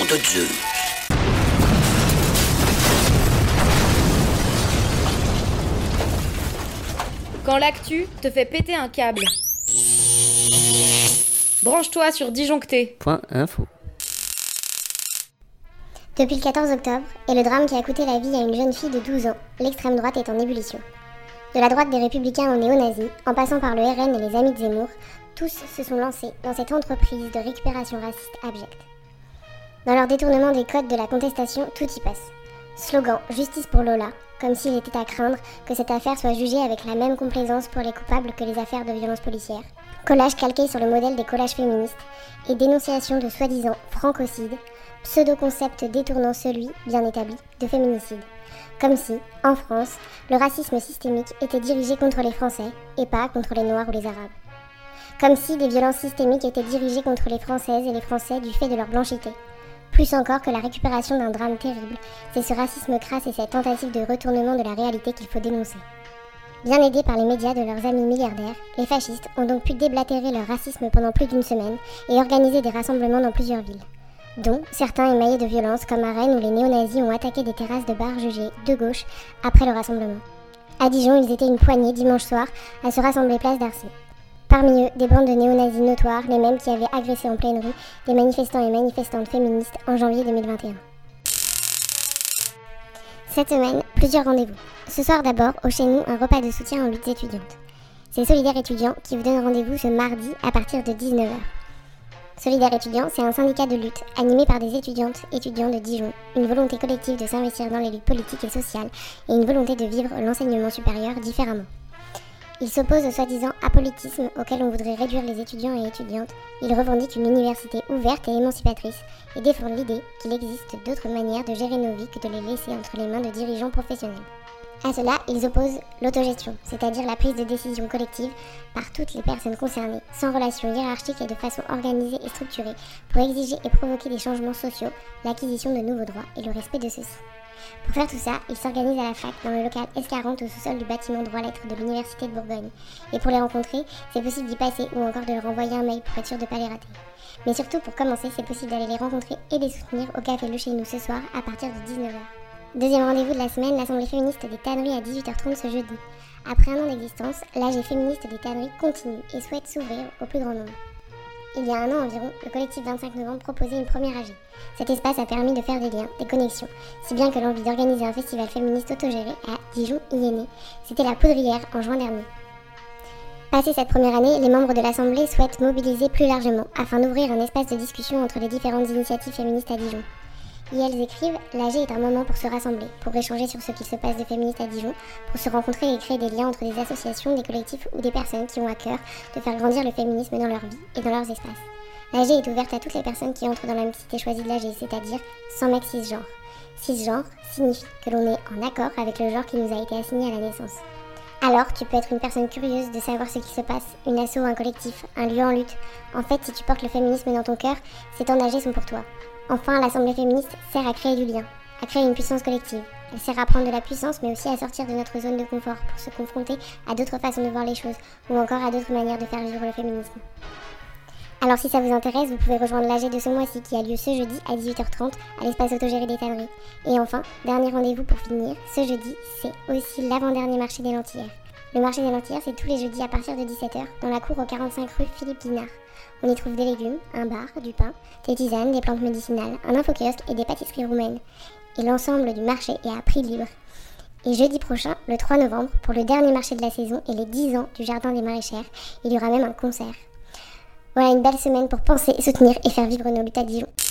de Dieu. Quand l'actu te fait péter un câble. Branche-toi sur Disjoncté. .info. Depuis le 14 octobre, et le drame qui a coûté la vie à une jeune fille de 12 ans, l'extrême droite est en ébullition. De la droite des Républicains aux néo-nazis, en passant par le RN et les Amis de Zemmour, tous se sont lancés dans cette entreprise de récupération raciste abjecte. Dans leur détournement des codes de la contestation, tout y passe. Slogan « Justice pour Lola », comme s'il était à craindre que cette affaire soit jugée avec la même complaisance pour les coupables que les affaires de violences policières. Collage calqué sur le modèle des collages féministes et dénonciation de soi-disant francocide, pseudo-concept détournant celui, bien établi, de féminicide. Comme si, en France, le racisme systémique était dirigé contre les Français et pas contre les Noirs ou les Arabes. Comme si des violences systémiques étaient dirigées contre les Françaises et les Français du fait de leur blanchité. Plus encore que la récupération d'un drame terrible, c'est ce racisme crasse et cette tentative de retournement de la réalité qu'il faut dénoncer. Bien aidés par les médias de leurs amis milliardaires, les fascistes ont donc pu déblatérer leur racisme pendant plus d'une semaine et organiser des rassemblements dans plusieurs villes, dont certains émaillés de violence comme à Rennes où les néo-nazis ont attaqué des terrasses de bars jugées de gauche après le rassemblement. À Dijon, ils étaient une poignée dimanche soir à se rassembler place d'Arcy. Parmi eux, des bandes de néo-nazis notoires, les mêmes qui avaient agressé en pleine rue des manifestants et manifestantes féministes en janvier 2021. Cette semaine, plusieurs rendez-vous. Ce soir d'abord, au Chez Nous, un repas de soutien aux luttes étudiantes. C'est Solidaires étudiants qui vous donne rendez-vous ce mardi à partir de 19h. Solidaires étudiants, c'est un syndicat de lutte animé par des étudiantes et étudiants de Dijon, une volonté collective de s'investir dans les luttes politiques et sociales et une volonté de vivre l'enseignement supérieur différemment. Ils s'opposent au soi-disant apolitisme auquel on voudrait réduire les étudiants et étudiantes. Ils revendiquent une université ouverte et émancipatrice et défendent l'idée qu'il existe d'autres manières de gérer nos vies que de les laisser entre les mains de dirigeants professionnels. À cela, ils opposent l'autogestion, c'est-à-dire la prise de décision collective par toutes les personnes concernées, sans relation hiérarchique et de façon organisée et structurée, pour exiger et provoquer des changements sociaux, l'acquisition de nouveaux droits et le respect de ceux-ci. Pour faire tout ça, ils s'organisent à la fac dans le local S40 au sous-sol du bâtiment droit-lettres de l'Université de Bourgogne. Et pour les rencontrer, c'est possible d'y passer ou encore de leur envoyer un mail pour être sûr de ne pas les rater. Mais surtout, pour commencer, c'est possible d'aller les rencontrer et les soutenir au café Le Chez Nous ce soir à partir de 19h. Deuxième rendez-vous de la semaine, l'Assemblée féministe des tanneries à 18h30 ce jeudi. Après un an d'existence, l'AG féministe des tanneries continue et souhaite s'ouvrir au plus grand nombre. Il y a un an environ, le collectif 25 novembre proposait une première AG. Cet espace a permis de faire des liens, des connexions, si bien que l'envie d'organiser un festival féministe autogéré à Dijon y est née. C'était la Poudrière en juin dernier. Passée cette première année, les membres de l'Assemblée souhaitent mobiliser plus largement afin d'ouvrir un espace de discussion entre les différentes initiatives féministes à Dijon. Et elles écrivent « L'AG est un moment pour se rassembler, pour échanger sur ce qu'il se passe de féministes à Dijon, pour se rencontrer et créer des liens entre des associations, des collectifs ou des personnes qui ont à cœur de faire grandir le féminisme dans leur vie et dans leurs espaces. L'AG est ouverte à toutes les personnes qui entrent dans la mixité choisie de l'AG, c'est-à-dire sans mec cisgenre. Cisgenre signifie que l'on est en accord avec le genre qui nous a été assigné à la naissance. Alors, tu peux être une personne curieuse de savoir ce qui se passe, une asso, un collectif, un lieu en lutte. En fait, si tu portes le féminisme dans ton cœur, ces temps d'AG sont pour toi. Enfin, l'Assemblée féministe sert à créer du lien, à créer une puissance collective. Elle sert à prendre de la puissance, mais aussi à sortir de notre zone de confort pour se confronter à d'autres façons de voir les choses, ou encore à d'autres manières de faire vivre le féminisme. Alors si ça vous intéresse, vous pouvez rejoindre l'AG de ce mois-ci qui a lieu ce jeudi à 18h30 à l'espace autogéré des tanneries. Et enfin, dernier rendez-vous pour finir, ce jeudi, c'est aussi l'avant-dernier marché des Lentillères. Le marché des Lentillères, c'est tous les jeudis à partir de 17h dans la cour au 45 rue Philippe Dinard. On y trouve des légumes, un bar, du pain, des tisanes, des plantes médicinales, un infokiosque et des pâtisseries roumaines. Et l'ensemble du marché est à prix libre. Et jeudi prochain, le 3 novembre, pour le dernier marché de la saison et les 10 ans du Jardin des Maraîchères, il y aura même un concert. Voilà une belle semaine pour penser, soutenir et faire vivre nos luttes à Dijon.